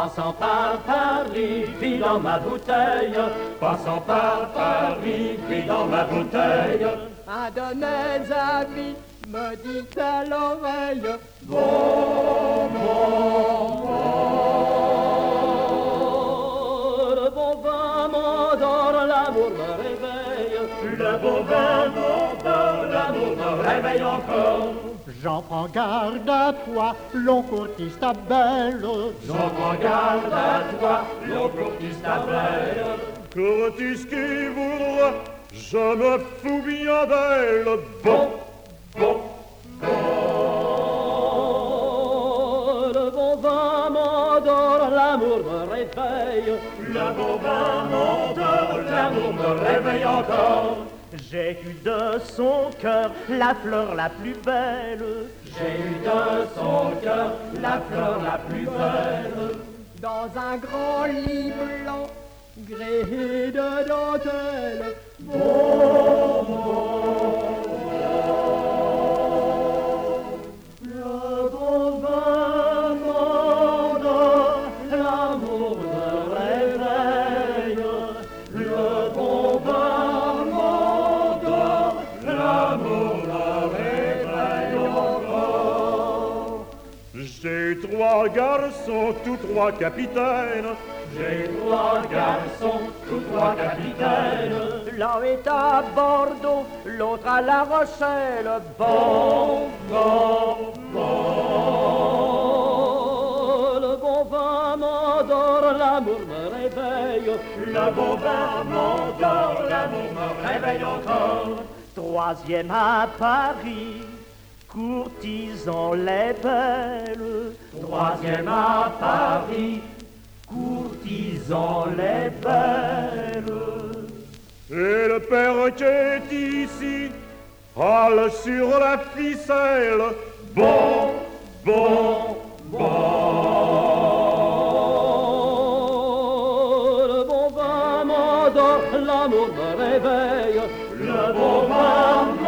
Passant par Paris, vis dans ma bouteille. Passant par Paris, vis dans ma bouteille. Un de mes amis me dit à l'oreille, bon, bon, bon. Le bon vin m'endort, l'amour me réveille. Le bon vin m'endort, l'amour me réveille encore. j'en prends garde à toi, l'on courtise ta belle. J'en prends garde à toi, l'on courtise ta belle. Courtise qui voudra, je me fous bien d'elle. Bon, bon, bon. Le bon vin m'endort, l'amour me réveille. Le bon vin m'endort, l'amour me réveille encore. J'ai eu de son cœur la fleur la plus belle. J'ai eu de son cœur la fleur la plus belle. Dans un grand lit blanc, gréé de dentelle. Bon, bon, le bon vin m'endort, l'amour me réveille. Le bon vin m'endort, l'amour me réveille encore. J'ai trois garçons, tous trois capitaines. J'ai trois garçons, tous trois capitaines. L'un est à Bordeaux, l'autre à La Rochelle. Bon, bon, bon. Le bon vin m'endort, l'amour me réveille. Le bon vin m'endort, l'amour me réveille encore. Troisième à Paris, courtisans les belles. Troisième à Paris, courtisans les belles. Et le père qui est ici, hale sur la ficelle. Bon, bon, bon. Le bon vin m'endort, l'amour me réveille. Le bon vin